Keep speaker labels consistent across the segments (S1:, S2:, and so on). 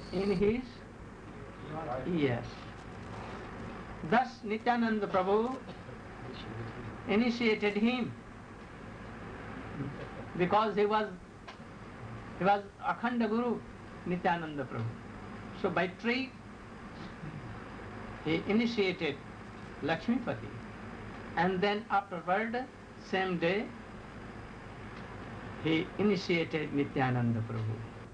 S1: in his ears. Thus Nityananda Prabhu initiated him because he was Akhanda Guru, Nityananda Prabhu. So by tree he initiated Lakshmipati, and then afterward, same day, he initiated Nityananda Prabhu.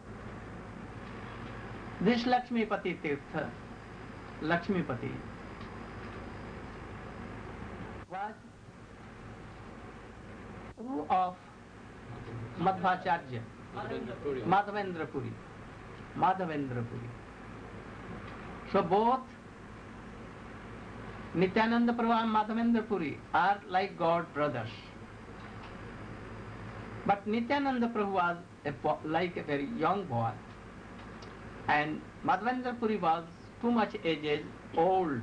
S1: This Lakshmipati Tirtha, Lakshmipati, was Guru of Madhvacharya, Madhavendra Puri. So both Nityananda Prabhu and Madhavendra Puri are like God brothers. But Nityananda Prabhu was like a very young boy, and Madhavendra Puri was too much aged, old.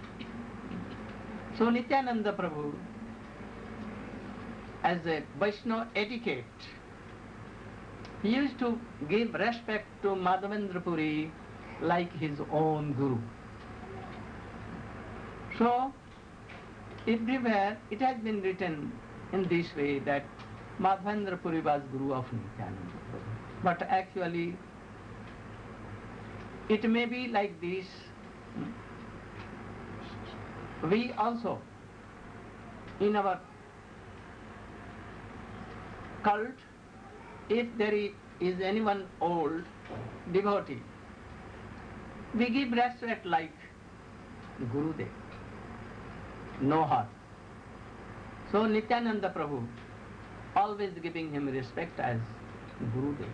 S1: So Nityananda Prabhu, as a Vaishnava etiquette, he used to give respect to Madhavendra Puri like his own Guru. So, everywhere it has been written in this way that Madhavendra Puri was Guru of Nityananda Prabhu. But actually, it may be like this. We also, in our cult, if there is anyone old, devotee, we give respect like Gurudev, no hurt. So Nityananda Prabhu, always giving him respect as Gurudev.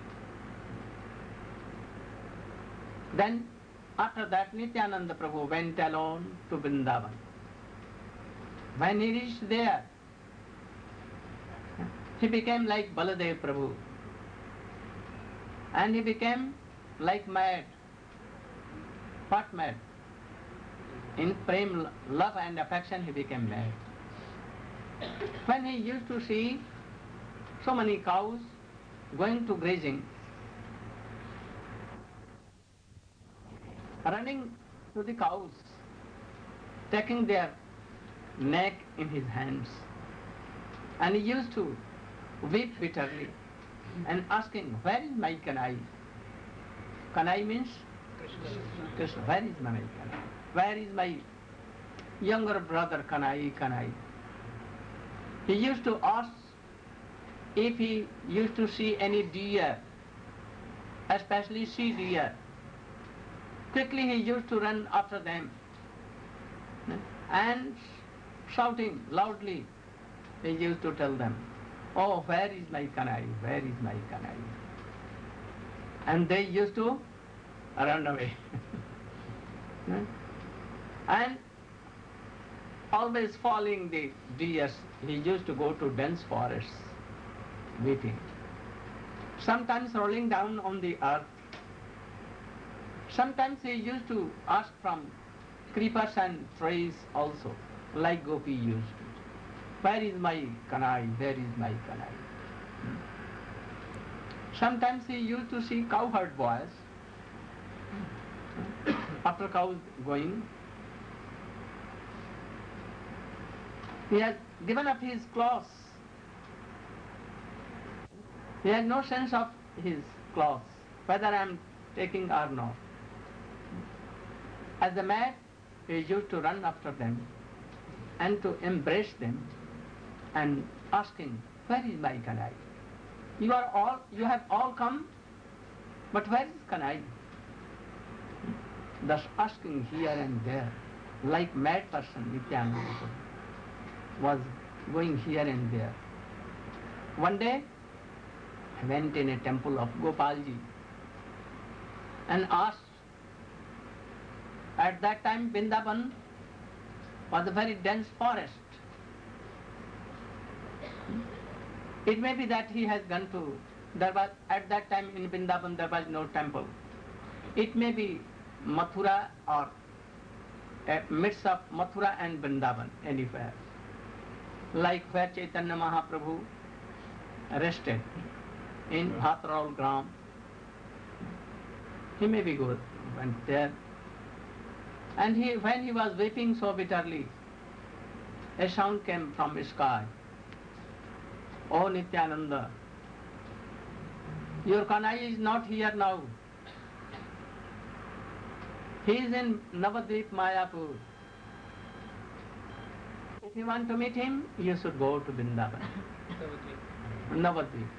S1: Then after that Nityananda Prabhu went alone to Vrindavan. When he reached there, he became like Baladev Prabhu, and he became like mad. What mad? In prem, love and affection he became mad. When he used to see so many cows going to grazing, running to the cows, taking their neck in his hands, and he used to weep bitterly and asking, where is my Kanai? Kanai means Krishna. Where is my Kanai? Where is my younger brother Kanai, Kanai? He used to ask if he used to see any deer, especially she deer. Quickly he used to run after them and shouting loudly, he used to tell them, oh, where is my Kanai? Where is my Kanai? And they used to run away. And always following the deers, he used to go to dense forests, weeping. Sometimes rolling down on the earth. Sometimes he used to ask from creepers and trees also, like Gopi used to. Where is my Kanai? Where is my Kanai? Sometimes he used to see cowherd boys. After cows going, he has given up his clothes. He has no sense of his clothes, whether I am taking or not. As a man, he used to run after them and to embrace them and asking, where is my Kanai? You have all come, but where is Kanai? Thus asking here and there, like mad person, Nityananda was going here and there. One day, I went in a temple of Gopalji and asked. At that time, Vrindavan was a very dense forest. It may be that he has gone to, at that time in Vrindavan there was no temple. It may be Mathura or a midst of Mathura and Vrindavan, anywhere. Like where Chaitanya Mahaprabhu rested in Bhatraul Gram. He maybe went there. And when he was weeping so bitterly, a sound came from the sky. Oh Nityananda, your Kanai is not here now. He is in Navadvip Mayapur. If you want to meet him, you should go to Vrindavan. Navadvip.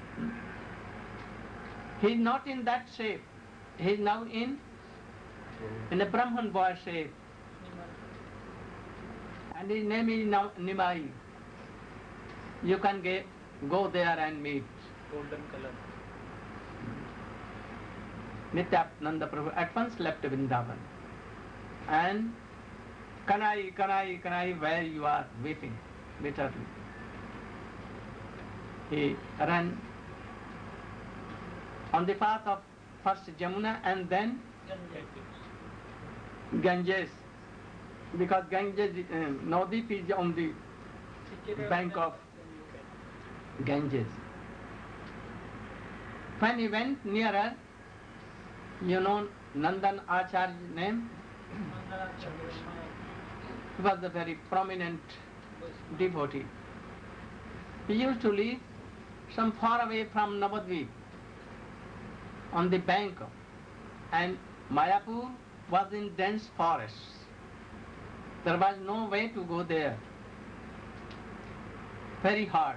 S1: He is not in that shape. He is now in a Brahman boy shape. And his name is Nimai. You can go there and meet.
S2: Golden color.
S1: Nityananda Prabhu at once left Vrindavan. And Kanai, Kanai, Kanai, where you are weeping bitterly. He ran on the path of first Jamuna and then Ganges, because Ganges, Navadvip is on the bank of Ganges. When he went nearer, you know Nandan Acharya's name? He was a very prominent devotee. He used to live some far away from Navadvip, on the bank, and Mayapur was in dense forests. There was no way to go there. Very hard.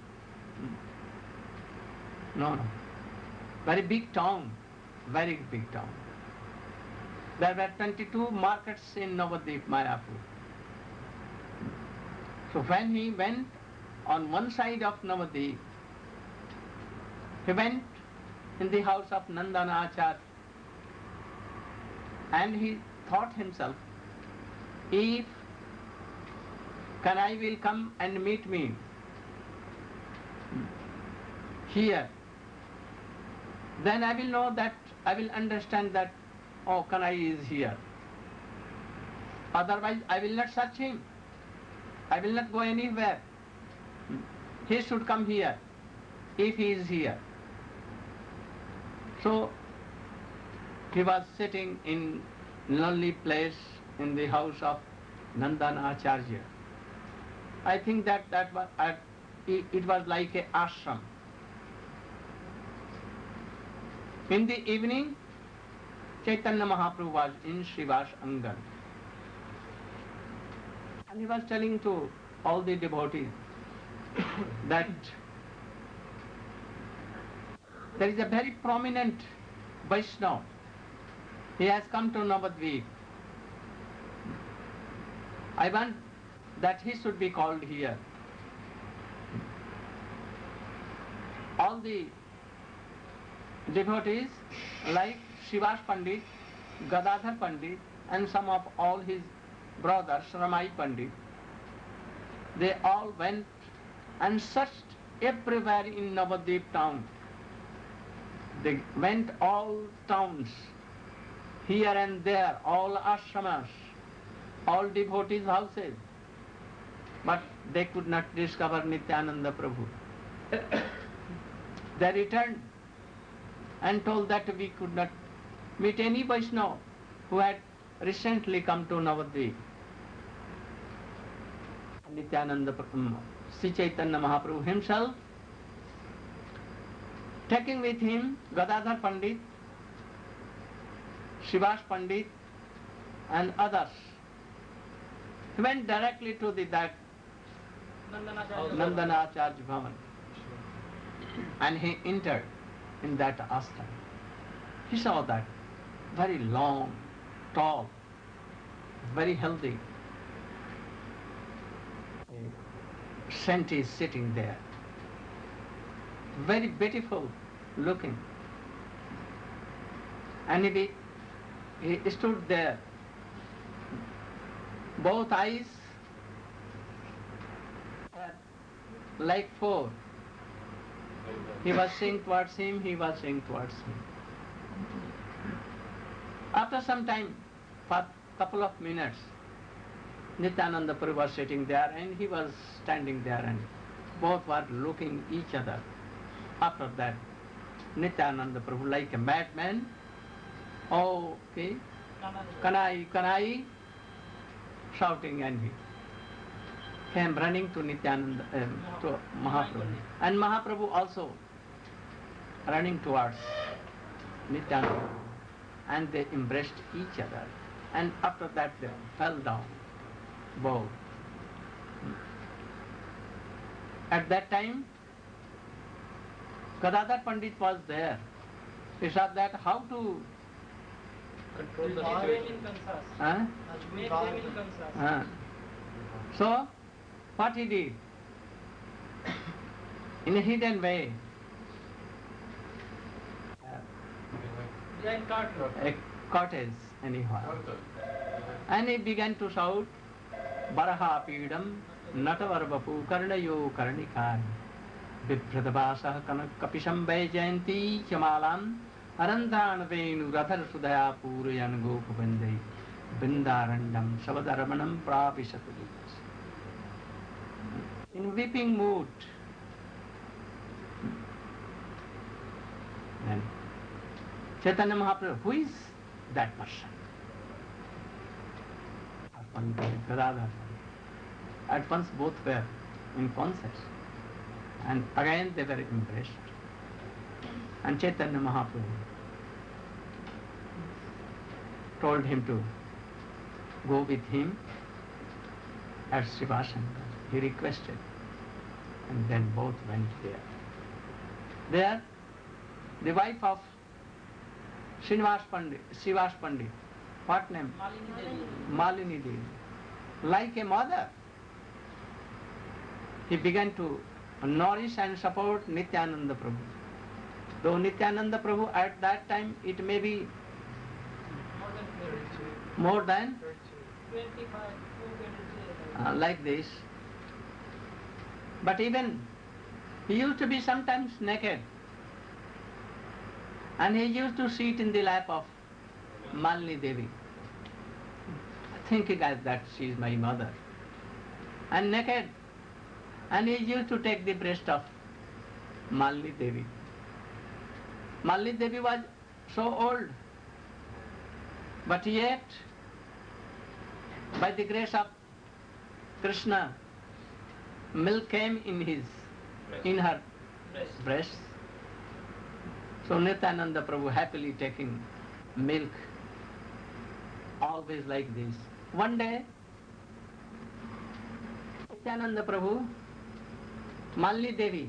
S1: No. Very big town. Very big town. There were 22 markets in Navadvip, Mayapur. So when he went on one side of Navadvip, he went in the house of Nandana Acharya, and he thought himself, if Kanai will come and meet me here, then I will know that, I will understand that, oh, Kanai is here. Otherwise, I will not search him. I will not go anywhere. He should come here, if he is here. So, he was sitting in lonely place in the house of Nandana Acharya. I think that it was like a ashram. In the evening, Chaitanya Mahaprabhu was in Srivas Angan. And he was telling to all the devotees that there is a very prominent Vaishnava. He has come to Navadvip. I want that he should be called here. All the devotees like Srivas Pandit, Gadadhar Pandit, and some of all his brothers, Ramai Pandit, they all went and searched everywhere in Navadvip town. They went all towns, here and there, all ashramas, all devotees' houses, but they could not discover Nityananda Prabhu. They returned and told that we could not meet any Vaishnava who had recently come to Navadvip. Nityananda Prabhu, Sri Chaitanya Mahaprabhu himself, taking with him Gadadhar Pandit, Srivas Pandit, and others, he went directly to that Nandana Acharya Bhavan, and he entered in that ashram. He saw that very long, tall, very healthy saint is sitting there, very beautiful looking, and he stood there, both eyes like four. He was seeing towards him, he was seeing towards him. After some time, for a couple of minutes, Nityananda Prabhu was sitting there and he was standing there, and both were looking each other. After that, Nityananda Prabhu, like a madman, Oh, okay. Kanai, Kanai, shouting, and he came running to Nityananda, to Mahaprabhu. And Mahaprabhu also running towards Nityananda. And they embraced each other. And after that they fell down, both. At that time, Gadadhar Pandit was there. He saw that how to
S2: control the situation. Make them in Kansas.
S1: So, what he did? In a hidden way, a cottage anyhow. And he began to shout, Baraha Pidam, Natavarvapu, Karnayo Karnikai, Vipradavasah Kapisham Vajayanti Chamalam, Arantan Venu Rathar Sudaya Purayan Gokubandai, Bindarandam, Savadaramanam Prapisatulitas. In weeping mood, then Chaitanya Mahaprabhu, who is that person? Gadadhar. At once both were in concert, and again they were embraced. And Chaitanya Mahaprabhu told him to go with him at Srivashankar. He requested, and then both went there. There, the wife of Srinivas Pandit, what name? Malini Devi. Like a mother, he began to nourish and support Nityananda Prabhu. Though Nityananda Prabhu at that time, it may be more than
S2: 25,
S1: like this. But even he used to be sometimes naked, and he used to sit in the lap of Malini Devi, thinking as that she is my mother, and naked, and he used to take the breast of Malini Devi. Malini Devi was so old, but yet, by the grace of Krishna, milk came in her breast. So Nityananda Prabhu happily taking milk, always like this. One day, Nityananda Prabhu, Malini Devi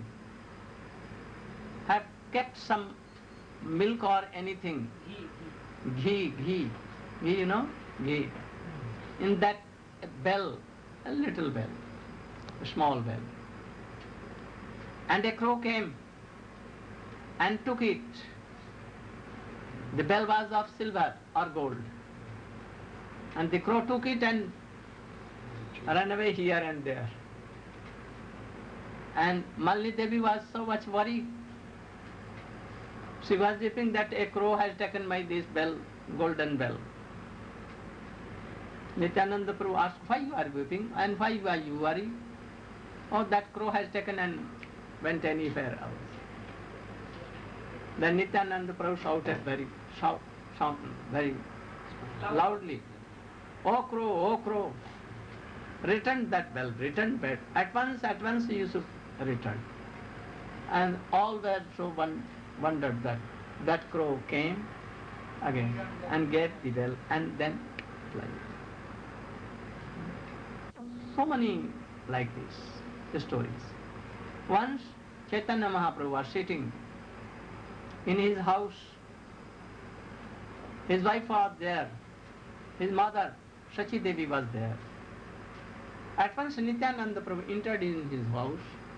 S1: have kept some milk or anything, ghee, you know, ghee, in that bell, a little bell, a small bell. And a crow came and took it. The bell was of silver or gold. And the crow took it and ran away here and there. And Malini Devi was so much worried. She was weeping that a crow has taken my this bell, golden bell. Nityananda Prabhu asked, why you are weeping and why are you worried? Oh, that crow has taken and went anywhere else. Then Nityananda Prabhu shouted very loudly, oh crow, return that bell, return bell. At once you should return. And all were so wondered that that crow came again and gave the bell and then flew. So many like this stories. Once Chaitanya Mahaprabhu was sitting in his house. His wife was there. His mother, Shachi Devi, was there. At once Nityananda Prabhu entered in his house,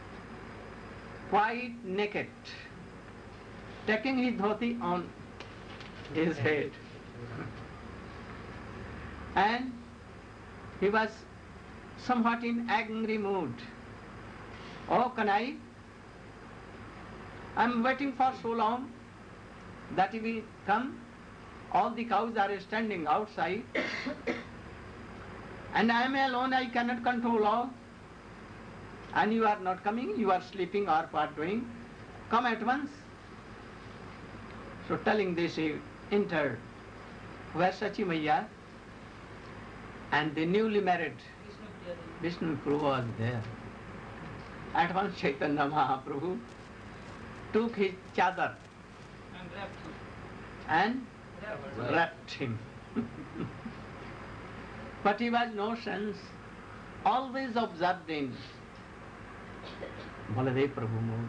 S1: quite naked, taking his dhoti on his head. And he was somewhat in angry mood. Oh, Kanai, I am waiting for so long that he will come. All the cows are standing outside and I am alone, I cannot control all. And you are not coming, you are sleeping or what doing. Come at once. So telling this, he entered where Sachi Maiya and the newly married Vishnu Prabhu was there. At once Chaitanya Mahaprabhu took his chadar and wrapped him. But he was no sense, always observed in Baladev Prabhu mood.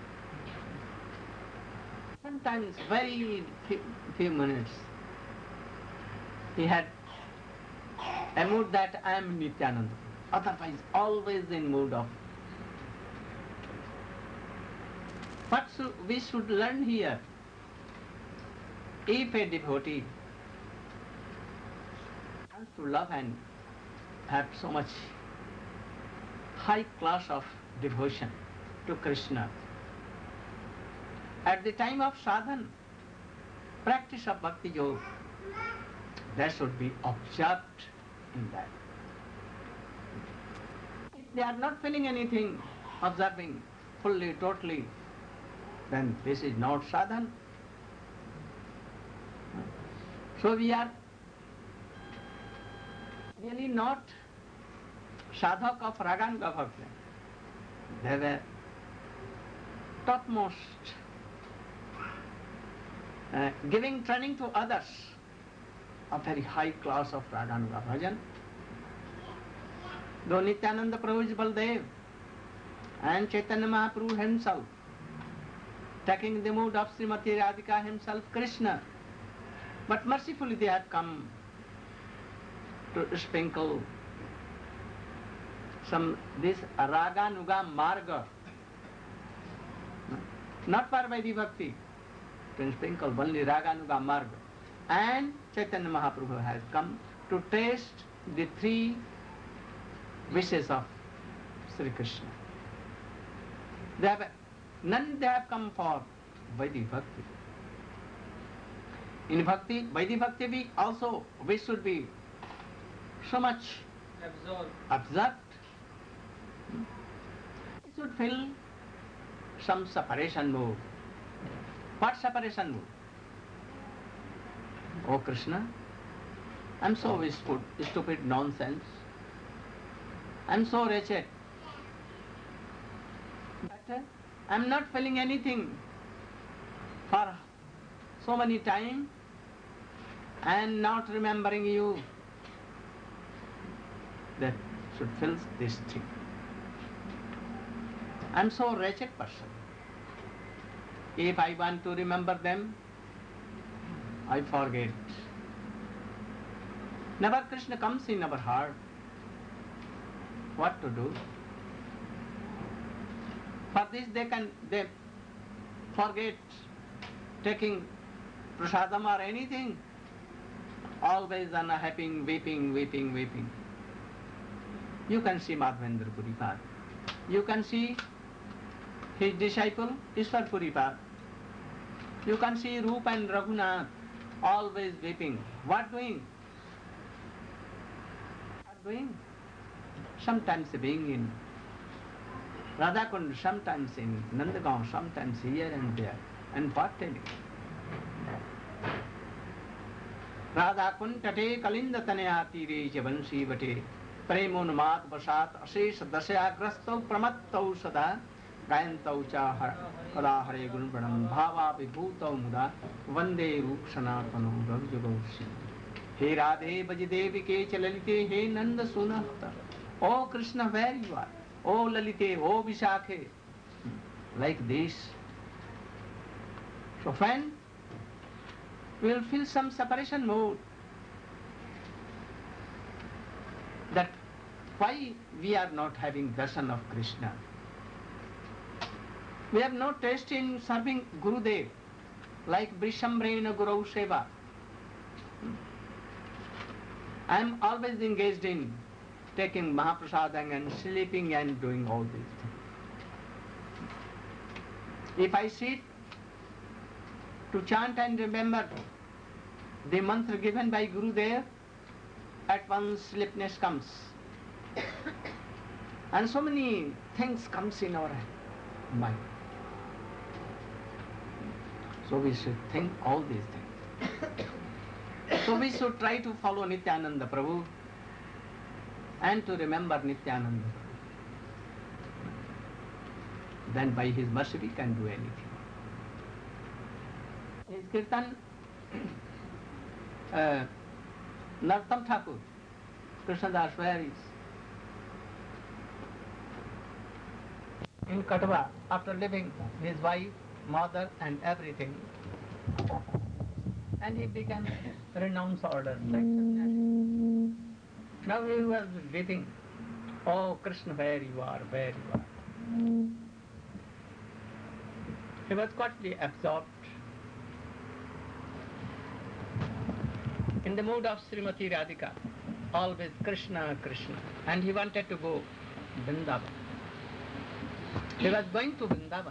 S1: Sometimes very few minutes he had a mood that I am Nityananda. Otherwise always in mood of. What we should learn here, if a devotee wants to love and have so much high class of devotion to Krishna, at the time of sadhana, practice of bhakti yoga, that should be observed in that. If they are not feeling anything, observing fully, totally, then this is not sadhana. So we are really not sadhak of Raganuga bhakti. They were topmost giving training to others, a very high class of Raganuga bhajan. Though Nityananda Prabhu is Baldev and Chaitanya Mahaprabhu himself, taking the mood of Srimati Radhika himself, Krishna, but mercifully they have come to sprinkle this Raganuga Marga, not for Vaidhi Bhakti, to sprinkle only Raganuga Marga. And Chaitanya Mahaprabhu has come to taste the three wishes of Sri Krishna. None they have come for Vaidhi Bhakti. In Bhakti, Vaidhi Bhakti we should be so much absorbed. We should feel some separation mood. What separation mood? Oh Krishna, I am so stupid nonsense. I am so wretched. But I am not feeling anything for so many time and not remembering you. That should fill this thing. I am so wretched person. If I want to remember them, I forget. Never Krishna comes in our heart. What to do? For this they forget taking prasadam or anything. Always unhappy, weeping. You can see Madhavendra Puripad. You can see his disciple Ishwar Puripad. You can see Rup and Raghunath always weeping. What doing? Sometimes being in Radhakund, sometimes in Nandagaon, sometimes here and there. And what telling? Radhakund tate kalinda tanaya tire javansi vate premonmat vasat ashesh dasyagrastau pramattau sada gayantau cha kada hare gunpranam bhava vibhutau muda vande rup sanatanu ragjagausi. He Radhe Bajidevike Chalalite, He Nanda Sunahta. Oh Krishna, where you are? Oh Lalite, oh Vishakhe. Like this. So when we will feel some separation mood, that why we are not having darshan of Krishna. We have no taste in serving Gurudev, like Brishambrena Guru Seva. I am always engaged in taking Mahaprasadam and sleeping and doing all these things. If I sit to chant and remember the mantra given by Gurudev, at once sleepiness comes. And so many things comes in our mind. So we should think all these things. So we should try to follow Nityananda Prabhu and to remember Nityananda Prabhu. Then by his mercy we can do anything. His kirtan, Narottam Thakur, Krishnadas varies. In Katwa, after leaving his wife, mother and everything, and he began renounce orders like sannyasi. Now he was weeping, oh Krishna, where you are, where you are. He was quietly absorbed in the mood of Srimati Radhika, always Krishna, Krishna, and he wanted to go Vrindavan. He was going to Vrindavan,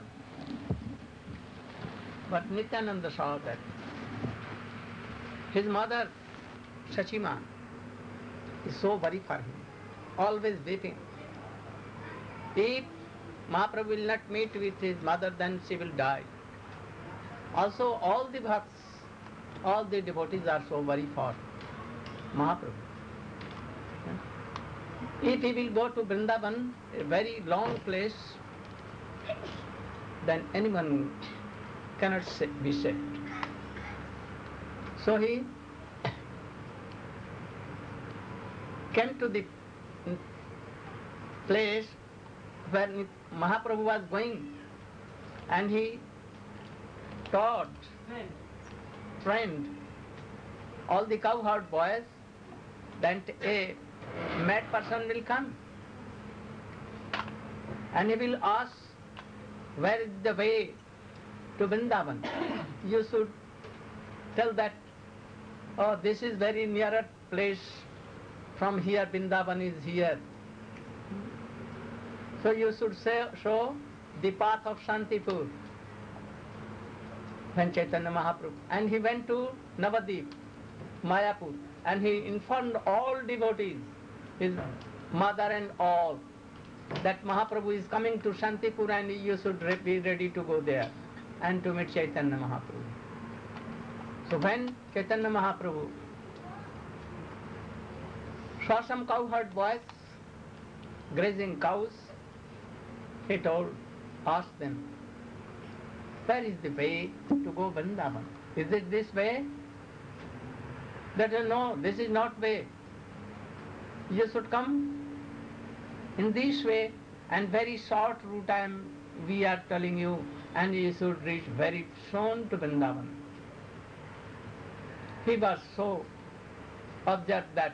S1: but Nityananda saw that his mother, Sachima, is so worried for him, always weeping. If Mahaprabhu will not meet with his mother, then she will die. Also, all the bhakts, all the devotees are so worried for Mahaprabhu. If he will go to Vrindavan, a very long place, then anyone cannot be saved. So he came to the place where Mahaprabhu was going, and he taught, trained all the cowherd boys that a mad person will come and he will ask, where is the way to Vrindavan? You should tell that, oh, this is very nearer place, from here Vrindavan is here. So you should show the path of Shantipur. When Chaitanya Mahaprabhu, and he went to Navadip, Mayapur, and he informed all devotees, his mother and all, that Mahaprabhu is coming to Shantipur and you should be ready to go there and to meet Chaitanya Mahaprabhu. So when Chaitanya Mahaprabhu saw some cowherd boys grazing cows, he asked them, where is the way to go Vrindavan? Is it this way? They said, no, this is not way. You should come in this way, and very short route we are telling you, and you should reach very soon to Vrindavan. He was so observed that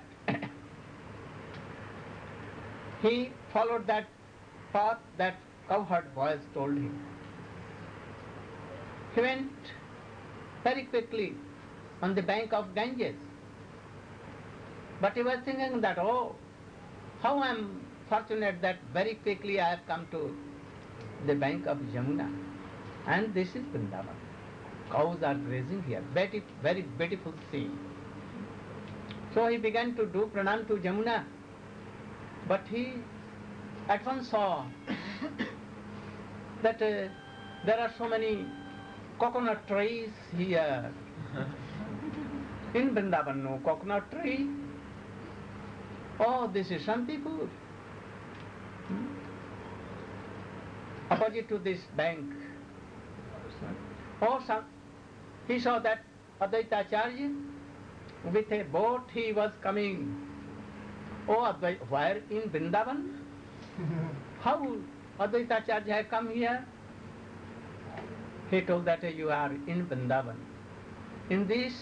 S1: he followed that path that cowherd boys told him. He went very quickly on the bank of Ganges. But he was thinking that, oh, how I am fortunate that very quickly I have come to the bank of Yamuna. And this is Vrindavan. Cows are grazing here. Very beautiful scene. So he began to do pranam to Yamuna. But he at once saw that there are so many coconut trees here. In Vrindavan, no coconut tree. Oh, this is Shantipur. Opposite to this bank. Oh, he saw that Advaita Acharya with a boat he was coming. Oh, where in Vrindavan? How Advaita Acharya had come here? He told that you are in Vrindavan. In this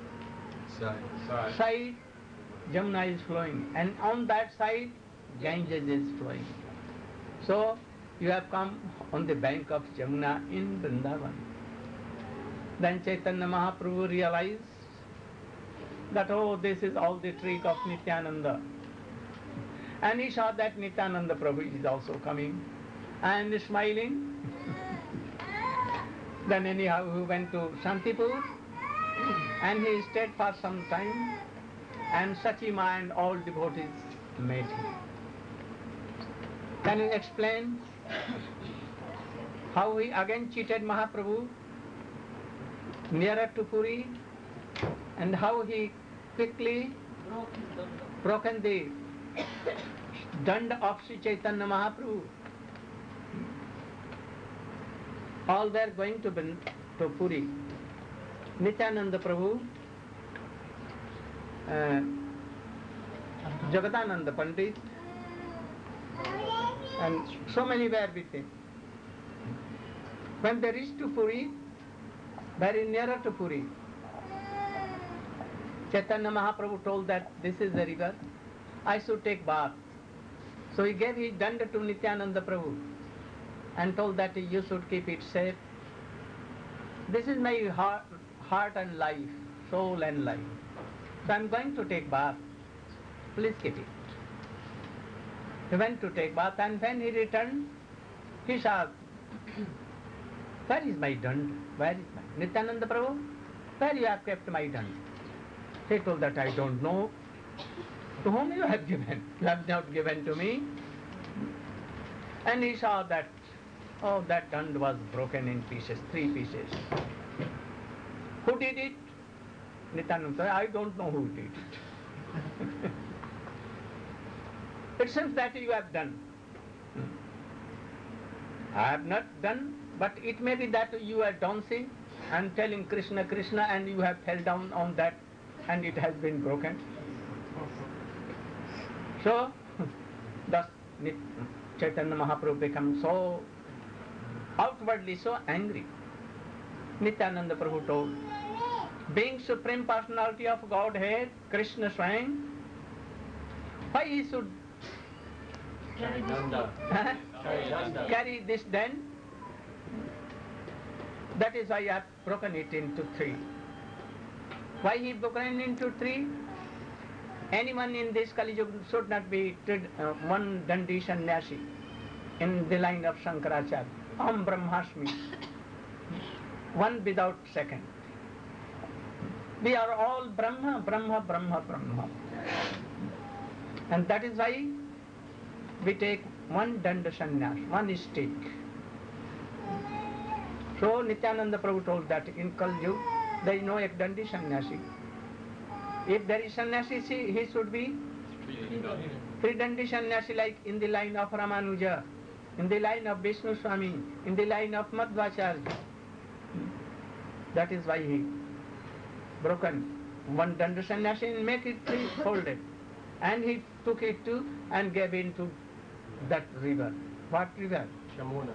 S1: side, Jamuna is flowing, and on that side, Ganges is flowing. So, you have come on the bank of Jamuna in Vrindavan. Then Chaitanya Mahaprabhu realized that, oh, this is all the trick of Nityananda. And he saw that Nityananda Prabhu is also coming and smiling. Then anyhow he went to Shantipur and he stayed for some time, and Sachima and all devotees met him. Can you explain how he again cheated Mahaprabhu nearer to Puri, and how he quickly broken the dand of Sri Chaitanya Mahaprabhu. All were going to Puri. Nityananda Prabhu, Jagadananda Pandit, and so many were with him. When they reached to Puri, very nearer to Puri, Chaitanya Mahaprabhu told that this is the river, I should take bath. So he gave his danda to Nityananda Prabhu and told that you should keep it safe. This is my heart and life, soul and life. So I am going to take bath. Please keep it. He went to take bath, and when he returned, he said, where is my dand? Where is my Nityananda Prabhu? Where you have kept my dand? He told that I don't know. To whom you have given? You have not given to me. And he saw that, oh, that dand was broken in pieces, 3 pieces. Who did it? Nityananda, I don't know who did it. It seems that you have done. I have not done, but it may be that you are dancing and telling Krishna, Krishna, and you have fell down on that and it has been broken. So, thus Chaitanya Mahaprabhu becomes so outwardly so angry. Nityananda Prabhu told, being Supreme Personality of Godhead, Krishna Swayam, why he should carry this dand? That is why I have broken it into 3. Why he broken into 3? Anyone in this Kali Yuga should not be one dandi sannyasi in the line of Shankaracharya. Am Brahmasmi. One without second. We are all Brahma, Brahma, Brahma, Brahma. And that is why we take one danda sannyas, one stick. So Nityananda Prabhu told that in Kali Yuga there is no ek dandi sannyasi. If there is sannyasi, he should be three dandi sannyasi, like in the line of Ramanuja, in the line of Vishnu Swami, in the line of Madhvacharya. That is why he broken one danda sannyasi and make it 3 folded. And he took it to and gave into that river. What river?
S2: Shamuna.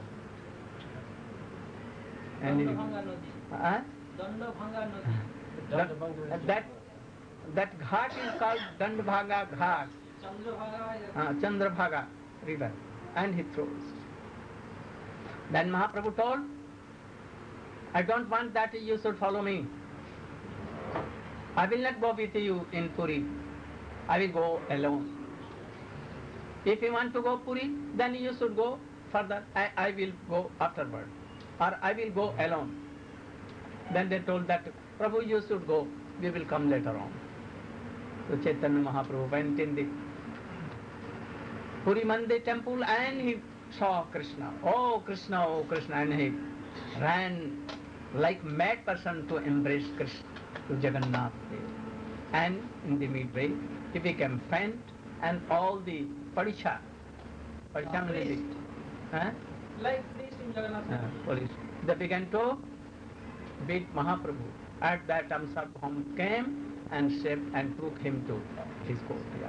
S1: That ghat is called Dandabhaga Ghat. Chandrabhaga river. And he throws. Then Mahaprabhu told, I don't want that you should follow me. I will not go with you in Puri. I will go alone. If you want to go Puri, then you should go further. I will go afterward. Or I will go alone. Then they told that, Prabhu, you should go. We will come later on. So Chaitanya Mahaprabhu went in the Puri Mandir temple and he saw Krishna. Oh Krishna, and he ran like mad person to embrace Krishna, to Jagannath. And in the midway, he became faint and all the Paricha means
S2: like this in Jagannath.
S1: They began to beat Mahaprabhu. At that time Sarvabhauma came and saved and took him to his courtyard.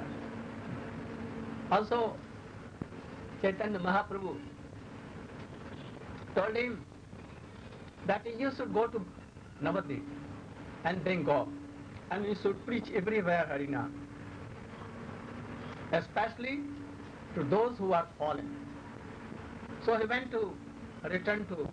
S1: Also, Chaitanya Mahaprabhu told him that you should go to Navadvip and Bengal and you should preach everywhere Harina, especially to those who are fallen. So he went to return to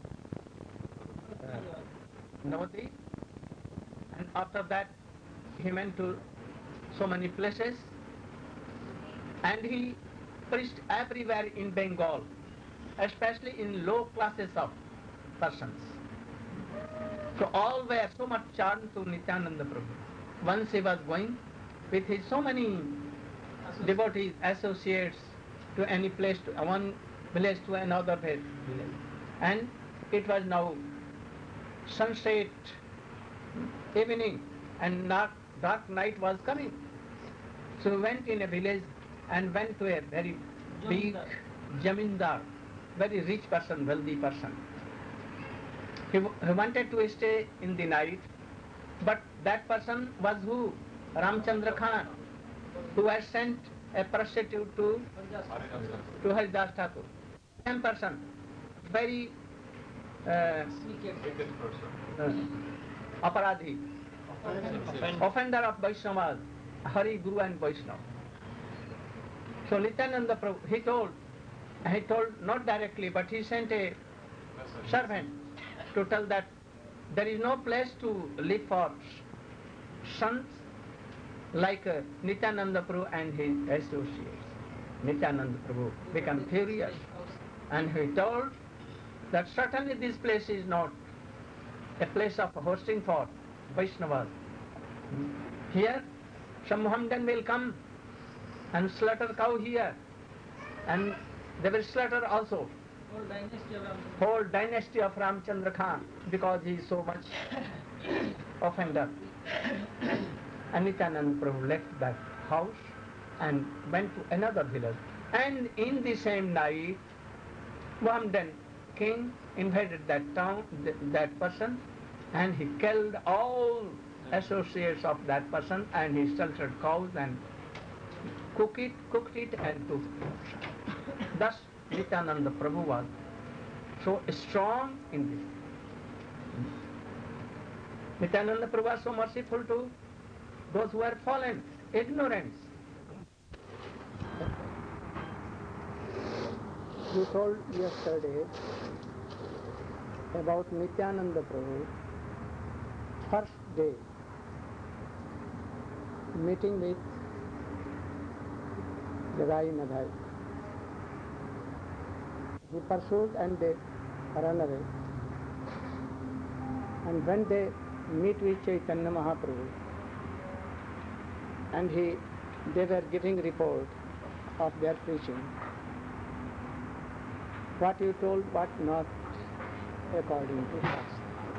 S1: Navadvip, and after that he went to so many places and he preached everywhere in Bengal, especially in low classes of persons. So all were so much charmed to Nityananda Prabhu. Once he was going with his so many devotees, associates, to any place, to one village to another village. And it was now sunset evening and not dark night was coming. So he went in a village and went to a very big Jamindar, very rich person, wealthy person. He wanted to stay in the night, but that person was who? Ramchandra Khan, who had sent a prostitute to Haridas Thakur. Same person, very
S2: Wicked person.
S1: aparadhi, offender of Vaishnavas, Hari, Guru and Vaishnava. So Nityananda Prabhu, he told not directly, but he sent a servant to tell that there is no place to live for sons like Nityananda Prabhu and his associates. Nityananda Prabhu became furious and he told that certainly this place is not a place of hosting for Vaishnavas. Here some Mohammedan will come and slaughter cow here, and they will slaughter also whole dynasty of Ramchandra Khan because he is so much offender. And Nityananda Prabhu left that house and went to another village. And in the same night, Mohammedan king invaded that town, that person, and he killed all associates of that person, and he slaughtered cows and cooked it and took it. Thus Nityananda Prabhu was so strong in this. Nityananda Prabhu was so merciful to those who are fallen, ignorance. You told yesterday about Nityananda Prabhu, first day meeting with Jagai Madhai. He pursued and they run away. And when they meet with Chaitanya Mahaprabhu, and they were giving report of their preaching, what you told, what not, according to us.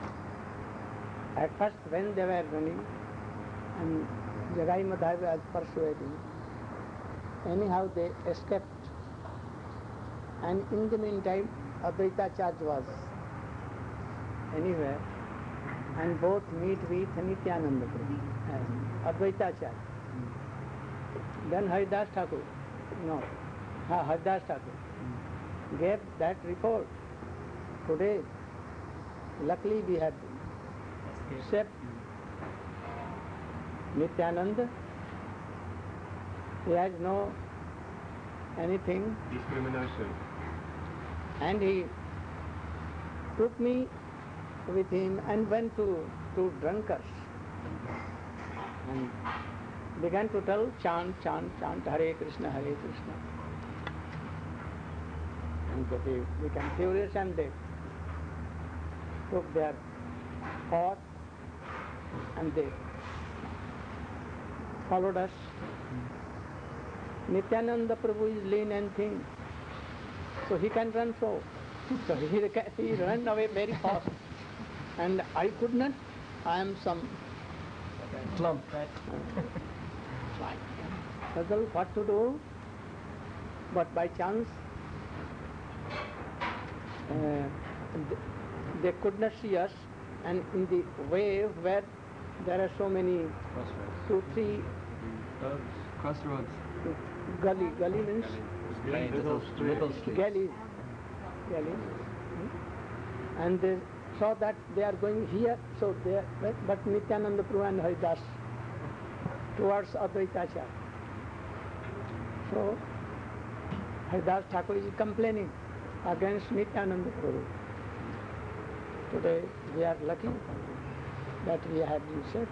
S1: At first, when they were running, and Jagai Madhai was persuading, anyhow they escaped. And in the meantime, Advaitacharya was anywhere, and both meet with Nityananda Prabhu and Advaitacharya. Then Haridas Thakur, Haridas Thakur gave that report. Today, luckily we had escaped. Nityananda, he has no anything.
S2: Discrimination.
S1: And he took me with him and went to drunkards and began to tell chant, Hare Krishna, Hare Krishna. And they became furious and they took their pot and they followed us. Nityananda Prabhu is lean and thin, so he can run so. So he ran away very fast. And I could not. I am some
S2: Clump, right?
S1: Puzzle what to do, but by chance they could not see us, and in the way where there are so many, 2, 3
S2: Crossroads.
S1: gully means
S2: Little streets.
S1: galley, and they saw that they are going here, so they went, but Nityananda Prabhu and Haridas towards Advaitacharya. So Haridas Thakur is complaining against Nityananda Prabhu. Today we are lucky that we have been saved.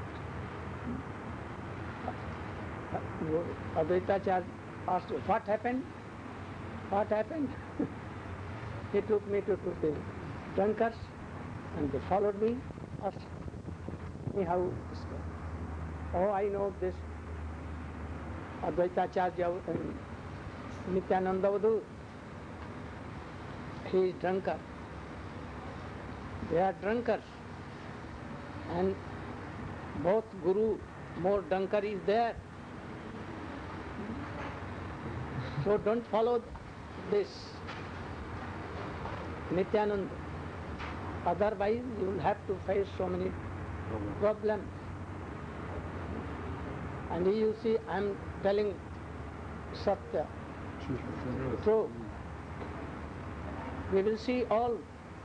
S1: Advaitacharya asked, what happened? What happened? He took me to the drunkards and they followed me. Asked me how. Oh, I know this Advaitacharya and Nityananda Vadhu. He is drunkard. They are drunkards. And both Guru more drunkard is there. So don't follow this Nityananda. Otherwise you will have to face so many problems. And you see, I am telling Satya, true. We will see all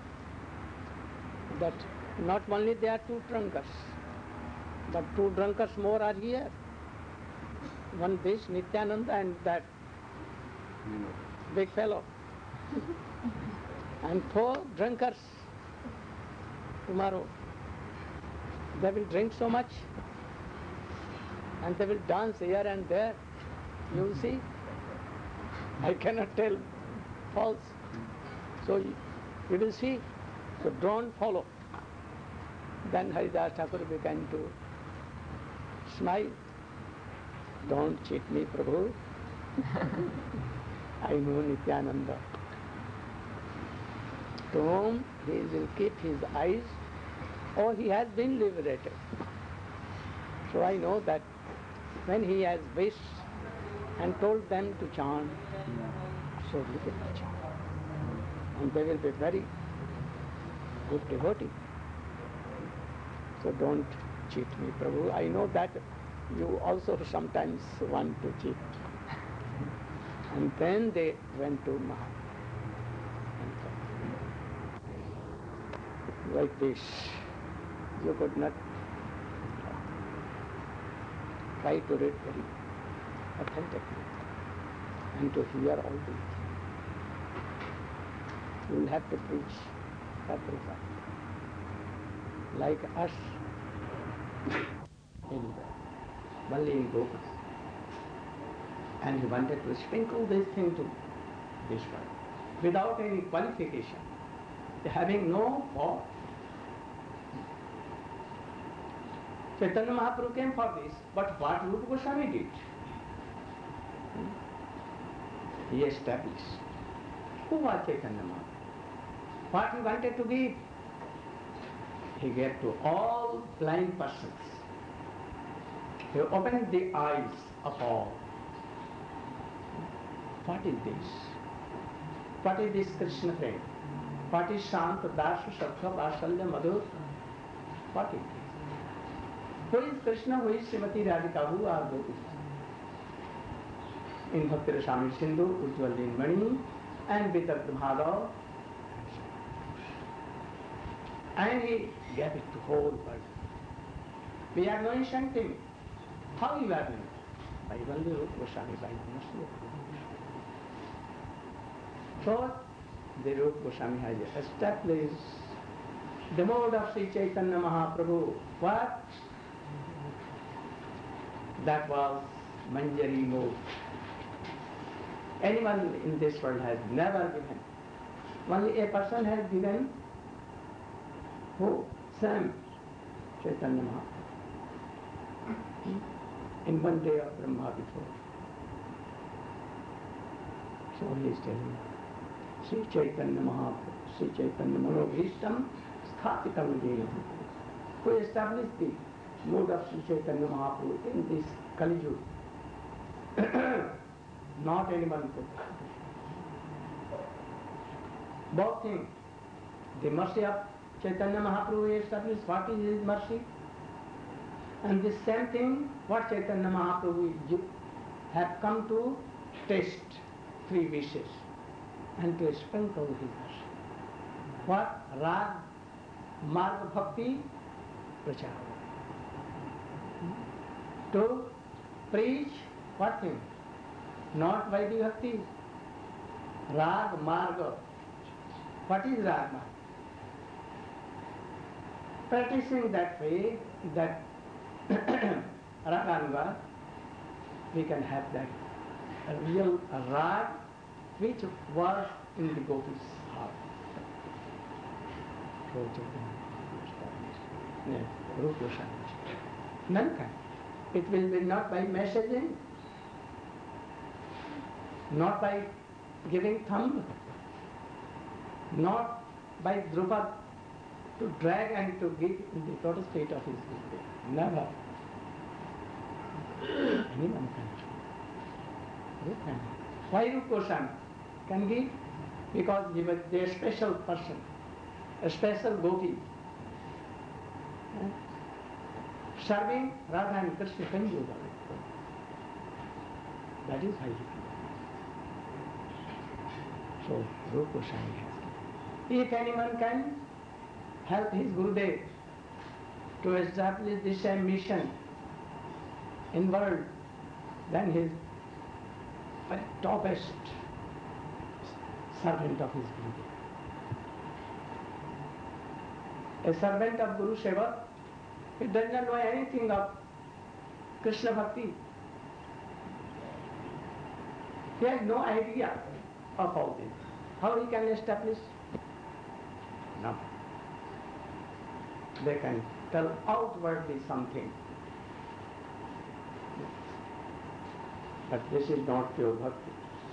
S1: that not only there are two drunkards, but two drunkards more are here. One this Nityananda and that big fellow. And four drunkards tomorrow. They will drink so much and they will dance here and there. You will see. I cannot tell false. So you will see. So don't follow. Then Haridas Thakur began to smile. Don't cheat me, Prabhu. I know Nityananda. To whom he will keep his eyes, or he has been liberated. So I know that when he has wished and told them to chant, so look at the chant. And they will be very good devotee. So don't cheat me, Prabhu. I know that you also sometimes want to cheat. And then they went to Maha. Like this, you could not try to read very authentically and to hear all these. You will have to preach everywhere. Like us, anywhere, only in Gopas. And he wanted to sprinkle this thing to this world without any qualification, having no fault. Chaitanya Mahaprabhu came for this, but what Rupa Goswami did? He established. Who was Chaitanya Mahaprabhu? What he wanted to give? He gave to all blind persons. He opened the eyes of all. What is this? What is this Krishna prema? What is Shanta, Dasha, Sakha, Vasalya, Madhur? What is this? Who is Krishna? Who is Srimati Radhika? Who are those? In Bhakti Rasamrita Sindhu, Ujjwal Mani, and Vidagdha Madhav. And he gave it to whole world. We are knowing Shantimi. How you are knowing? By only Rupa Goswami, by Namaste. So, the Rupa Goswami has established the mode of Sri Chaitanya Mahaprabhu. What? That was Manjari mode. Anyone in this world has never given. Only a person has given. Who? Sam Chaitanya Mahaprabhu. In one day of Brahma before. So he is telling Sri Chaitanya Mahaprabhu, Sri Chaitanya Manobhishtam Sthapitam Jena. Who established the mood of Sri Chaitanya Mahaprabhu in this Kali Yuga. Not anyone could. Both things. The mercy of Chaitanya Mahaprabhu established. What is his mercy? And the same thing, what Chaitanya Mahaprabhu have come to test three wishes and to sprinkle his mercy. What? Rag, Marga Bhakti, Prachar. To preach what thing? Not Vaidhi Bhakti. Rag, Marga. What is Rag, Marga? Practicing that way, that Raganuga, we can have that real rag which was in the gopis' heart. Rupa Goswami. None can. It will be not by messaging, not by giving thumb, not by Drupad to drag and to give in the total state of his being. Never. Anyone can give. Who can? Why Rupa Goswami can give? Because he was a special person, a special gopi. Serving Radha and Krishna can do that. That is how he can. So Rupa Goswami has given. If anyone can help his Gurudev to establish this same mission in world, then he is the topest servant of his Gurudev. A servant of Guru Seva, he does not know anything of Krishna Bhakti. He has no idea of all this. How he can establish? No. They can tell outwardly something. But this is not pure bhakti.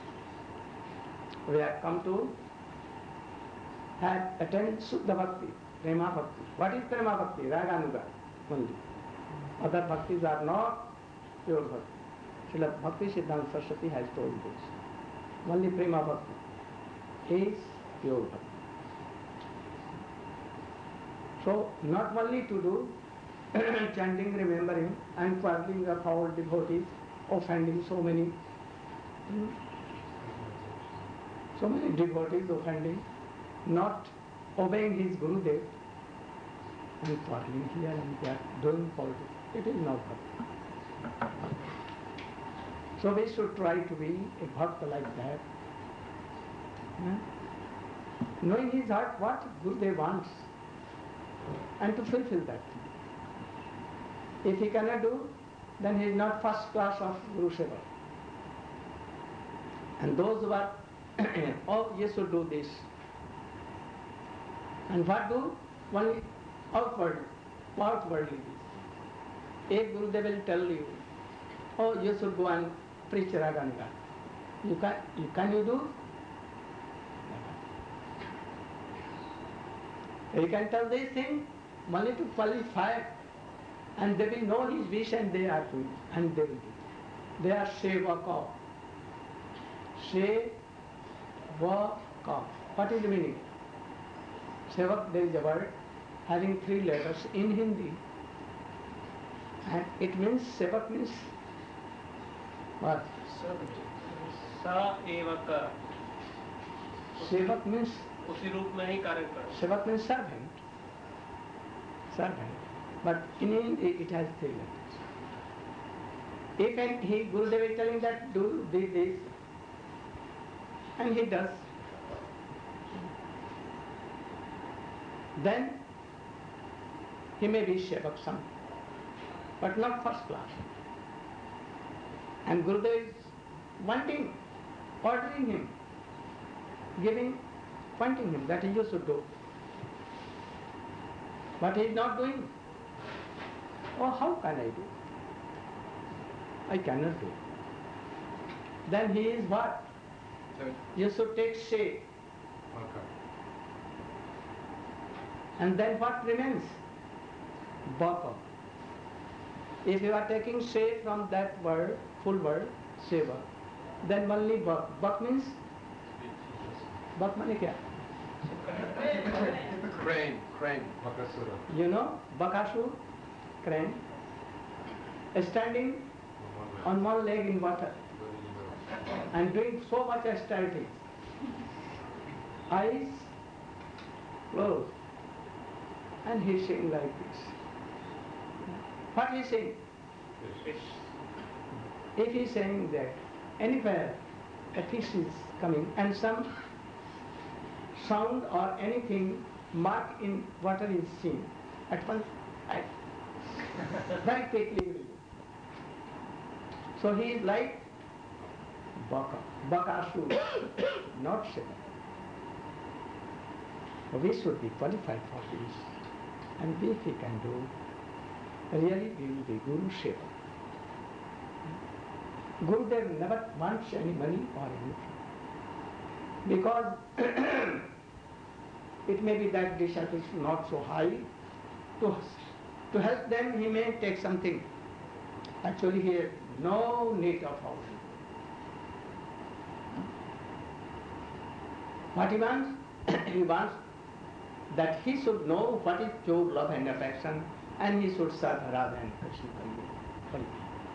S1: We have come to have attained Suddha Bhakti, Prema Bhakti. What is Prema Bhakti? Raganuga only. Other bhaktis are not pure bhakti. Srila Bhakti Siddhanta Saraswati has told this. Only Prema Bhakti is pure bhakti. So, not only to do chanting, remembering, and quarreling of all devotees, offending so many devotees, offending, not obeying his Gurudev, and quarreling here and there, doing politics. It is not bhakti. So we should try to be a bhakta like that. Knowing his heart what Gurudev wants, and to fulfill that. If he cannot do, then he is not first class of Guru Seva. And those who are, oh, you should do this. And what do? Only outwardly this. If Gurudev will tell you, oh, you should go and preach Raganuga. Can you do? He can tell this thing only to qualify, and they will know his wish and they are doing, and they will do. They are Sevaka. Sevaka. What is the meaning? Sevak, there is a word having 3 letters in Hindi, and it means, Sevak means what?
S2: Sa-evaka.
S1: Sevak means,
S2: उसी रूप में ही कार्य कर.
S1: Sevak means servant. Servant. But in Hindi it has 3 letters. If Gurudev is telling that do this, and he does, then he may be Sevak some, but not first class. And Gurudev is wanting, ordering him, giving, pointing him that you should do. But he is not doing. Oh, how can I do? I cannot do. Then he is what? You should take shade.
S2: Okay.
S1: And then what remains? Bhaka. If you are taking shade from that word, full word, seva, then only bhak. Bhak means? Bhak means kya?
S2: Crane, Bakasura.
S1: You know, Bakasur, crane, standing on one leg in water and doing so much austerity. Eyes closed, and he is saying like this. What he is saying? If he is saying that anywhere a fish is coming and some sound or anything mark in water is seen, at once very quickly he will do. So he is like Baka, Bakasur, not Shiva. So we should be qualified for this, and if we can do, really we will be Guru Shiva. Gurudev never wants any money or anything, because it may be that disciple is not so high. To help them he may take something, Actually, he had no need of all. What he wants? He wants that he should know what is pure love and affection, and he should serve Radha and Krishna only.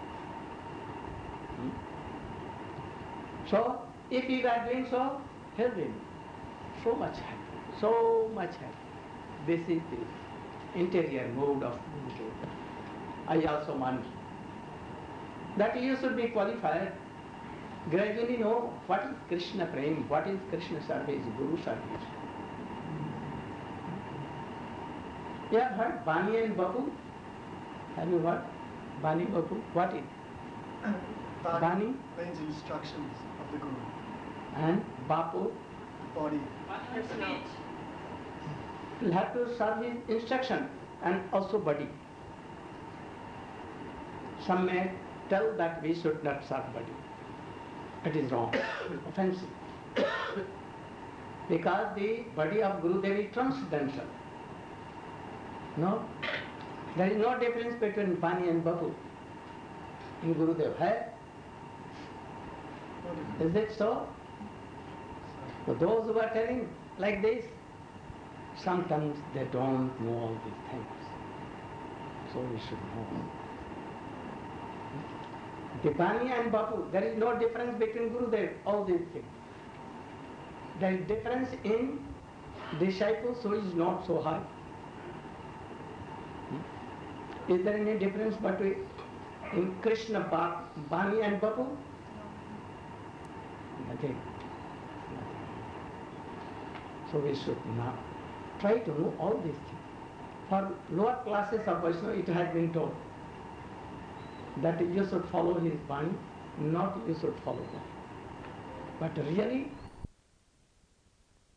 S1: So, if he were doing so, he'll be so much happy, so much happy. This is the interior mood of Guru. I also want that you should be qualified, gradually know what is Krishna prem, what is Krishna service, Guru service. You have heard Bani and Bapu? Have you heard Bani, Bapu? What is? Bani
S3: means instructions of the Guru.
S1: and Bapu
S3: Body.
S1: will have to serve his instruction and also body. Some may tell that we should not serve body. It is wrong, offensive. Because the body of Gurudev is transcendental. No? There is no difference between Bani and Bapu in Gurudev. Hai? Is it so? So those who are telling like this, sometimes they don't know all these things. So we should know. The Bani and Bapu, there is no difference between Gurudev, all these things. There is difference in disciples who is not so high. Is there any difference between in Krishna, Bani and Bapu? Nothing. So we should now try to know all these things. For lower classes of Vaishnava, it has been told that you should follow his Bani, not you should follow Bani. But really,